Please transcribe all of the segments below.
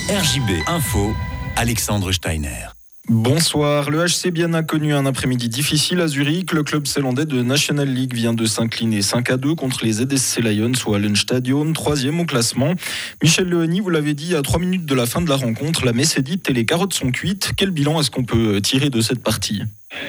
RJB Info, Alexandre Steiner. Bonsoir, le HC Bienne a connu un après-midi difficile à Zurich. Le club zélandais de National League vient de s'incliner 5-2 contre les ZSC Lions au Hallenstadion, 3e au classement. Michel Leheny, vous l'avez dit, à 3 minutes de la fin de la rencontre, la messe est dite et les carottes sont cuites. Quel bilan est-ce qu'on peut tirer de cette partie ?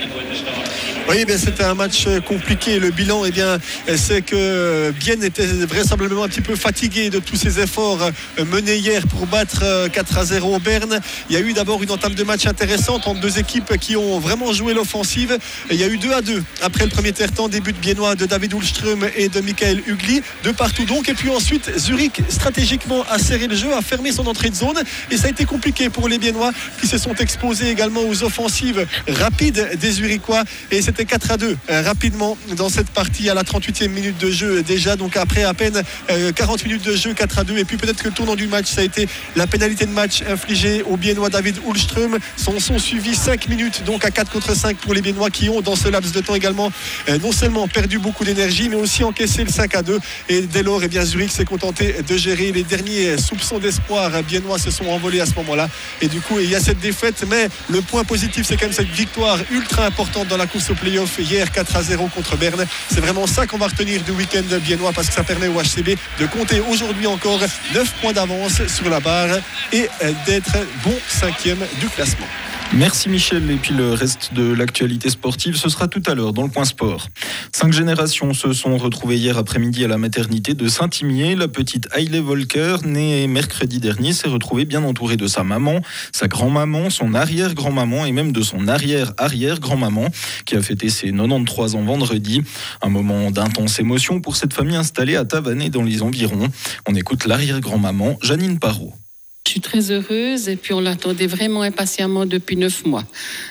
Oui, c'était un match compliqué. Le bilan, c'est que Bienne était vraisemblablement un petit peu fatigué de tous ces efforts menés hier pour battre 4-0 au Berne. Il y a eu d'abord une entame de match intéressante entre deux équipes qui ont vraiment joué l'offensive. Il y a eu 2-2 après le premier tiers-temps, des buts biennois de David Ulström et de Michael Hugli, de partout donc. Et puis ensuite, Zurich stratégiquement a serré le jeu, a fermé son entrée de zone et ça a été compliqué pour les Biennois qui se sont exposés également aux offensives rapides des Zurichois. Et c'était 4-2 rapidement dans cette partie à la 38e minute de jeu déjà, donc après à peine 40 minutes de jeu, 4-2. Et puis peut-être que le tournant du match, ça a été la pénalité de match infligée au Biennois David Ulström. Sont suivis 5 minutes donc à 4 contre 5 pour les Biennois qui ont dans ce laps de temps également non seulement perdu beaucoup d'énergie mais aussi encaissé le 5-2. Et dès lors Zurich s'est contenté de gérer. Les derniers soupçons d'espoir biennois se sont envolés à ce moment-là et du coup il y a cette défaite, mais le point positif c'est quand même cette victoire ultra importante dans la course au play-off hier, 4-0 contre Berne. C'est vraiment ça qu'on va retenir du week-end biennois, parce que ça permet au HCB de compter aujourd'hui encore 9 points d'avance sur la barre et d'être bon 5e du classement. Merci Michel, et puis le reste de l'actualité sportive, ce sera tout à l'heure dans le Point Sport. 5 générations se sont retrouvées hier après-midi à la maternité de Saint-Imier. La petite Hailey Volker, née mercredi dernier, s'est retrouvée bien entourée de sa maman, sa grand-maman, son arrière-grand-maman et même de son arrière-arrière-grand-maman qui a fêté ses 93 ans vendredi. Un moment d'intense émotion pour cette famille installée à Tavannes dans les environs. On écoute l'arrière-grand-maman Janine Parot. Je suis très heureuse et puis on l'attendait vraiment impatiemment depuis 9 mois.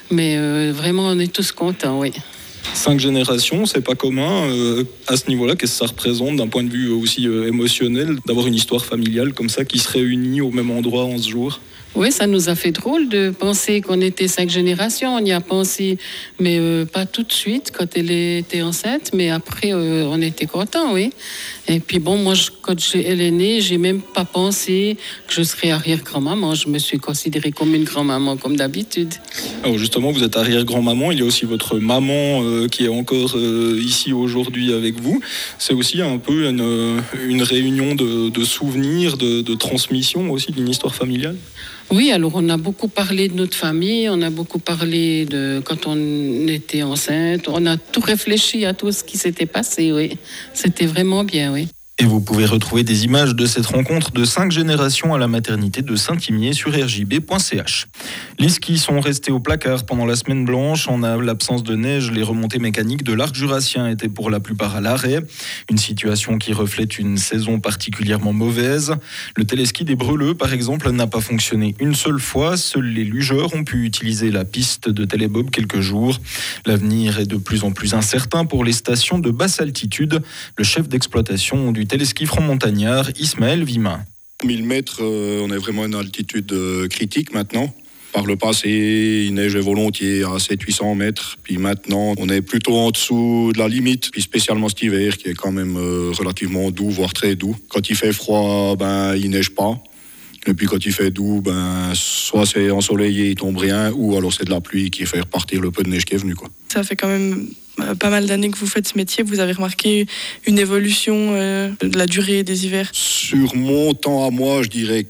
Mais vraiment, on est tous contents, oui. 5 générations, c'est pas commun. À ce niveau-là, qu'est-ce que ça représente d'un point de vue aussi émotionnel, d'avoir une histoire familiale comme ça qui se réunit au même endroit en ce jour ? Oui, ça nous a fait drôle de penser qu'on était 5 générations. On y a pensé, mais pas tout de suite quand elle était enceinte. Mais après, on était contents, oui. Et puis bon, moi, quand elle est née, j'ai même pas pensé que je serais arrière-grand-maman. Je me suis considérée comme une grand-maman, comme d'habitude. Alors justement, vous êtes arrière-grand-maman. Il y a aussi votre maman qui est encore ici aujourd'hui avec vous. C'est aussi un peu une réunion de souvenirs, de transmission aussi d'une histoire familiale. Oui, alors on a beaucoup parlé de notre famille, on a beaucoup parlé de quand on était enceinte, on a tout réfléchi à tout ce qui s'était passé, oui. C'était vraiment bien, oui. Et vous pouvez retrouver des images de cette rencontre de 5 générations à la maternité de Saint-Imier sur rjb.ch. Les skis sont restés au placard pendant la semaine blanche. En l'absence de neige, les remontées mécaniques de l'arc jurassien étaient pour la plupart à l'arrêt. Une situation qui reflète une saison particulièrement mauvaise. Le téléski des Breleux, par exemple, n'a pas fonctionné une seule fois. Seuls les lugeurs ont pu utiliser la piste de télébob quelques jours. L'avenir est de plus en plus incertain pour les stations de basse altitude. Le chef d'exploitation du téléski franc-montagnard, Ismaël Vimin. 1000 mètres, on est vraiment à une altitude critique maintenant. Par le passé, il neigeait volontiers à 700-800 mètres. Puis maintenant, on est plutôt en dessous de la limite. Puis spécialement cet hiver, qui est quand même relativement doux, voire très doux. Quand il fait froid, il neige pas. Et puis quand il fait doux, soit c'est ensoleillé, il tombe rien, ou alors c'est de la pluie qui fait repartir le peu de neige qui est venu, quoi. Ça fait quand même pas mal d'années que vous faites ce métier. Vous avez remarqué une évolution de la durée des hivers ? Sur mon temps à moi, je dirais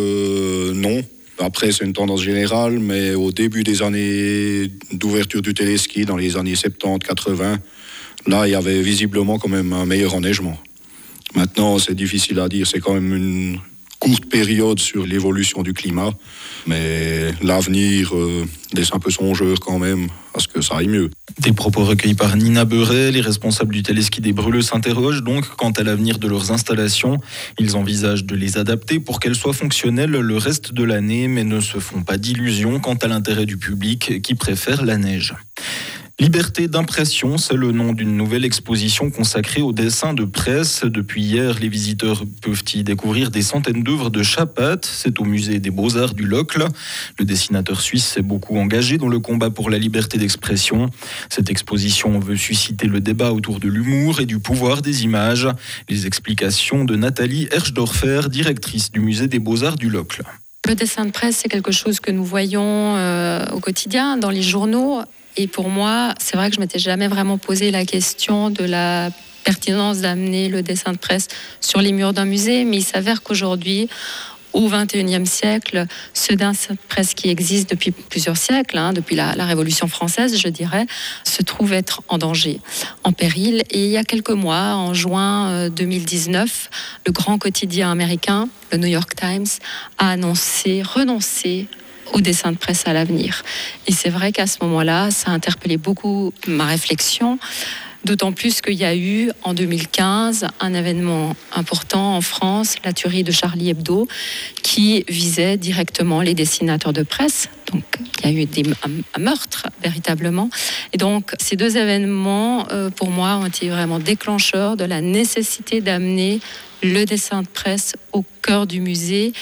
que non. Après, c'est une tendance générale, mais au début des années d'ouverture du téléski, dans les années 70-80, là, il y avait visiblement quand même un meilleur enneigement. Maintenant, c'est difficile à dire. C'est quand même une courte période sur l'évolution du climat, mais l'avenir laisse un peu songeur quand même à ce que ça aille mieux. Des propos recueillis par Nina Beuret. Les responsables du téléski des Breleux s'interrogent donc quant à l'avenir de leurs installations. Ils envisagent de les adapter pour qu'elles soient fonctionnelles le reste de l'année, mais ne se font pas d'illusions quant à l'intérêt du public qui préfère la neige. Liberté d'impression, c'est le nom d'une nouvelle exposition consacrée au dessin de presse. Depuis hier, les visiteurs peuvent y découvrir des centaines d'œuvres de Chapat. C'est au musée des Beaux-Arts du Locle. Le dessinateur suisse s'est beaucoup engagé dans le combat pour la liberté d'expression. Cette exposition veut susciter le débat autour de l'humour et du pouvoir des images. Les explications de Nathalie Herschdorfer, directrice du musée des Beaux-Arts du Locle. Le dessin de presse, c'est quelque chose que nous voyons au quotidien, dans les journaux. Et pour moi, c'est vrai que je ne m'étais jamais vraiment posé la question de la pertinence d'amener le dessin de presse sur les murs d'un musée. Mais il s'avère qu'aujourd'hui, au XXIe siècle, ce dessin de presse qui existe depuis plusieurs siècles, depuis la Révolution française, je dirais, se trouve être en danger, en péril. Et il y a quelques mois, en juin 2019, le grand quotidien américain, le New York Times, a renoncé au dessin de presse à l'avenir. Et c'est vrai qu'à ce moment-là, ça a interpellé beaucoup ma réflexion. D'autant plus qu'il y a eu, en 2015, un événement important en France, la tuerie de Charlie Hebdo, qui visait directement les dessinateurs de presse. Donc, il y a eu un meurtre, véritablement. Et donc, ces deux événements, pour moi, ont été vraiment déclencheurs de la nécessité d'amener le dessin de presse au cœur du musée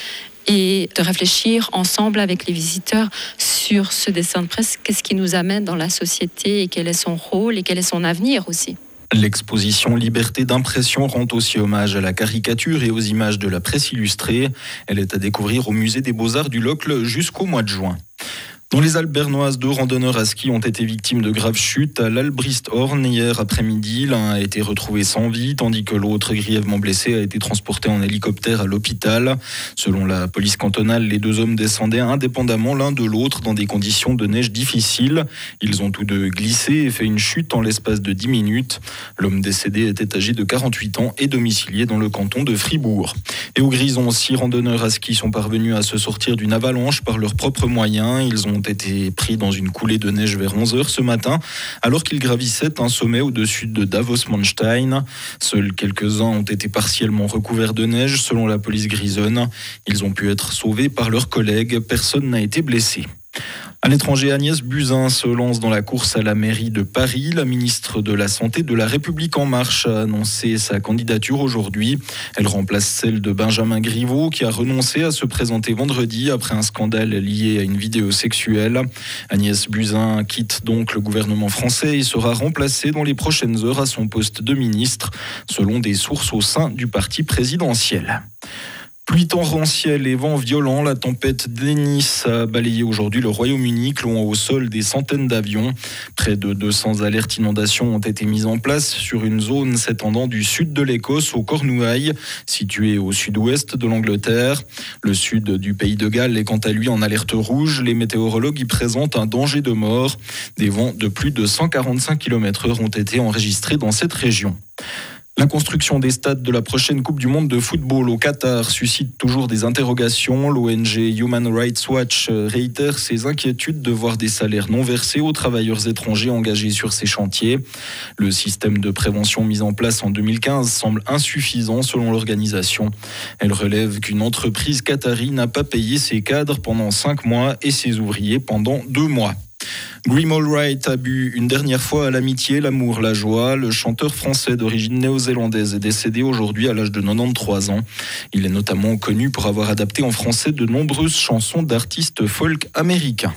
et de réfléchir ensemble avec les visiteurs sur ce dessin de presse, qu'est-ce qui nous amène dans la société et quel est son rôle et quel est son avenir aussi. L'exposition Liberté d'impression rend aussi hommage à la caricature et aux images de la presse illustrée. Elle est à découvrir au musée des Beaux-Arts du Locle jusqu'au mois de juin. Dans les Alpes bernoises, 2 randonneurs à ski ont été victimes de graves chutes à l'Albrighthorn hier après-midi. L'un a été retrouvé sans vie, tandis que l'autre, grièvement blessé, a été transporté en hélicoptère à l'hôpital. Selon la police cantonale, les 2 hommes descendaient indépendamment l'un de l'autre dans des conditions de neige difficiles. Ils ont tous deux glissé et fait une chute en l'espace de 10 minutes. L'homme décédé était âgé de 48 ans et domicilié dans le canton de Fribourg. Et au Grison, 6 randonneurs à ski sont parvenus à se sortir d'une avalanche par leurs propres moyens. Ils ont été pris dans une coulée de neige vers 11h ce matin, alors qu'ils gravissaient un sommet au-dessus de Davos-Manstein. Seuls quelques-uns ont été partiellement recouverts de neige, selon la police grisonne. Ils ont pu être sauvés par leurs collègues. Personne n'a été blessé. À l'étranger, Agnès Buzyn se lance dans la course à la mairie de Paris. La ministre de la Santé de La République En Marche a annoncé sa candidature aujourd'hui. Elle remplace celle de Benjamin Griveaux, qui a renoncé à se présenter vendredi après un scandale lié à une vidéo sexuelle. Agnès Buzyn quitte donc le gouvernement français et sera remplacée dans les prochaines heures à son poste de ministre, selon des sources au sein du parti présidentiel. Pluie torrentielle et vent violent, la tempête Dennis a balayé aujourd'hui le Royaume-Uni, clouant au sol des centaines d'avions. Près de 200 alertes inondations ont été mises en place sur une zone s'étendant du sud de l'Écosse au Cornouailles, situé au sud-ouest de l'Angleterre. Le sud du pays de Galles est quant à lui en alerte rouge. Les météorologues y présentent un danger de mort. Des vents de plus de 145 km/h ont été enregistrés dans cette région. La construction des stades de la prochaine Coupe du Monde de football au Qatar suscite toujours des interrogations. L'ONG Human Rights Watch réitère ses inquiétudes de voir des salaires non versés aux travailleurs étrangers engagés sur ces chantiers. Le système de prévention mis en place en 2015 semble insuffisant selon l'organisation. Elle relève qu'une entreprise qatari n'a pas payé ses cadres pendant 5 mois et ses ouvriers pendant 2 mois. Grim Allwright a bu une dernière fois à l'amitié, l'amour, la joie. Le chanteur français d'origine néo-zélandaise est décédé aujourd'hui à l'âge de 93 ans. Il est notamment connu pour avoir adapté en français de nombreuses chansons d'artistes folk américains.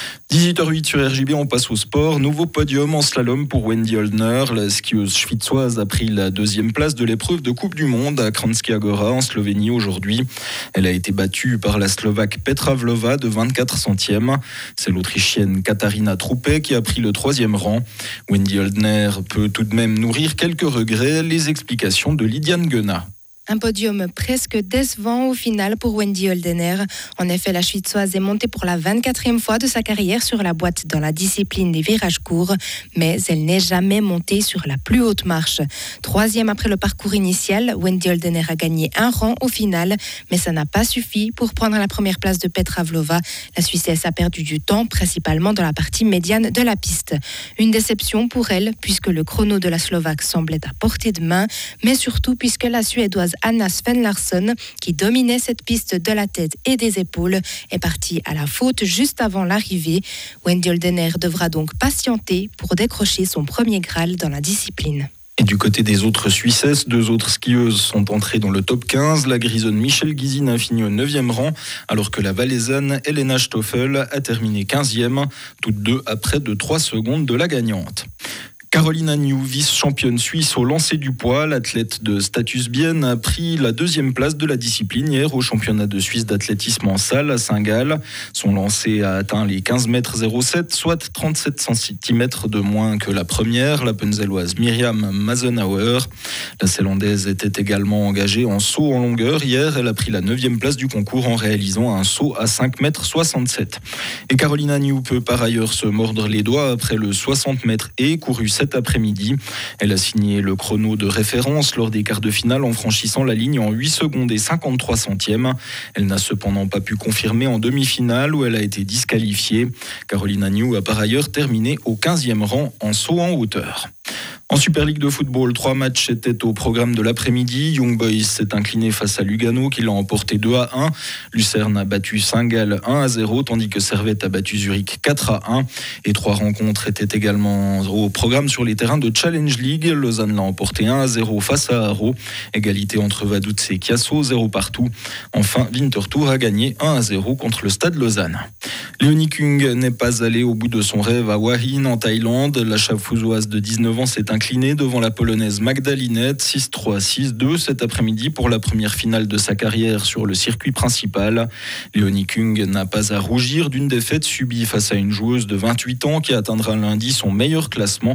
18h08 sur RJB, on passe au sport. Nouveau podium en slalom pour Wendy Holdner. La skieuse schwitzoise a pris la 2e place de l'épreuve de Coupe du Monde à Kranjska Gora en Slovénie aujourd'hui. Elle a été battue par la Slovaque Petra Vlhova de 24 centièmes. C'est l'Autrichienne Katarina Troupé qui a pris le 3e rang. Wendy Holdner peut tout de même nourrir quelques regrets. Les explications de Lydiane Guenat. Un podium presque décevant au final pour Wendy Holdner. En effet, la Schwitzoise est montée pour la 24e fois de sa carrière sur la boîte dans la discipline des virages courts, mais elle n'est jamais montée sur la plus haute marche. 3e après le parcours initial, Wendy Holdner a gagné 1 rang au final, mais ça n'a pas suffi pour prendre la première place de Petra Vlhova. La Suissesse a perdu du temps, principalement dans la partie médiane de la piste. Une déception pour elle, puisque le chrono de la Slovaque semblait à portée de main, mais surtout puisque la Suédoise Anna Svensson, qui dominait cette piste de la tête et des épaules, est partie à la faute juste avant l'arrivée. Wendy Holdner devra donc patienter pour décrocher son premier Graal dans la discipline. Et du côté des autres Suissesses, 2 autres skieuses sont entrées dans le top 15. La grisonne Michelle Gysin a fini au 9e rang, alors que la valaisanne Elena Stoffel a terminé 15e, toutes deux à près de 3 secondes de la gagnante. Carolina New, vice-championne suisse au lancer du poids, l'athlète de Status Bienne a pris la 2e place de la discipline hier au championnat de Suisse d'athlétisme en salle à Saint-Gall. Son lancer a atteint les 15,07 m, soit 37 cm de moins que la première, la penzelloise Myriam Mazenauer. La Zélandaise était également engagée en saut en longueur. Hier, elle a pris la 9e place du concours en réalisant un saut à 5,67 m. Et Carolina New peut par ailleurs se mordre les doigts après le 60 mètres et couru cet après-midi. Elle a signé le chrono de référence lors des quarts de finale en franchissant la ligne en 8 secondes et 53 centièmes. Elle n'a cependant pas pu confirmer en demi-finale où elle a été disqualifiée. Carolina New a par ailleurs terminé au 15e rang en saut en hauteur. En Super League de football, 3 matchs étaient au programme de l'après-midi. Young Boys s'est incliné face à Lugano qui l'a emporté 2-1. Lucerne a battu Saint-Gall 1-0 tandis que Servette a battu Zurich 4-1. Et 3 rencontres étaient également au programme sur les terrains de Challenge League. Lausanne l'a emporté 1-0 face à Haro. Égalité entre Vaduz et Chiasso, 0 partout. Enfin, Winterthur a gagné 1-0 contre le Stade Lausanne. Léonie Kung n'est pas allée au bout de son rêve à Hua Hin en Thaïlande. La Schaffhausoise de 19 ans s'est inclinée devant la Polonaise Magda Linette 6-3, 6-2 cet après-midi pour la première finale de sa carrière sur le circuit principal. Léonie Kung n'a pas à rougir d'une défaite subie face à une joueuse de 28 ans qui atteindra lundi son meilleur classement,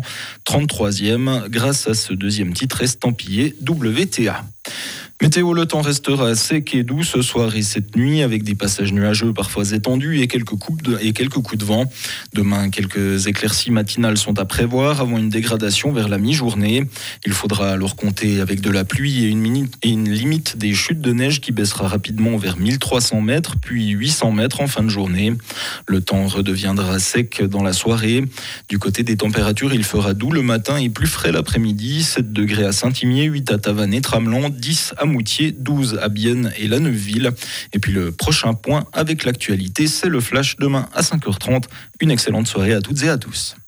33e, grâce à ce 2e titre estampillé WTA. Météo, le temps restera sec et doux ce soir et cette nuit avec des passages nuageux parfois étendus et quelques coups de vent. Demain, quelques éclaircies matinales sont à prévoir avant une dégradation vers la mi-journée. Il faudra alors compter avec de la pluie et une limite des chutes de neige qui baissera rapidement vers 1300 mètres puis 800 mètres en fin de journée. Le temps redeviendra sec dans la soirée. Du côté des températures, il fera doux le matin et plus frais l'après-midi. 7 degrés à Saint-Imier, 8 à Tavannes et Tramelan, 10 à Moutier, 12 à Bienne et La Neuveville. Et puis le prochain point avec l'actualité, c'est le flash demain à 5h30. Une excellente soirée à toutes et à tous.